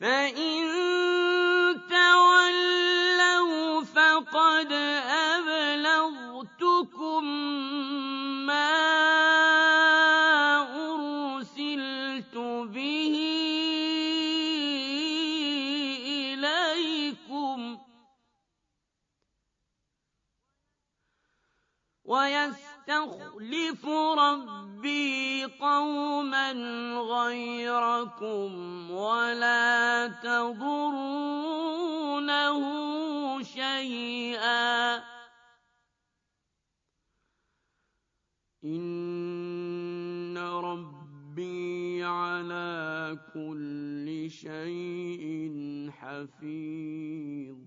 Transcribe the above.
فإن تولوا فقد أبلغتكم ما أرسلت به إليكم ويستخلف ربي قوما غيركم ولا تضرونه شيئا إن ربي على كل شيء حفيظ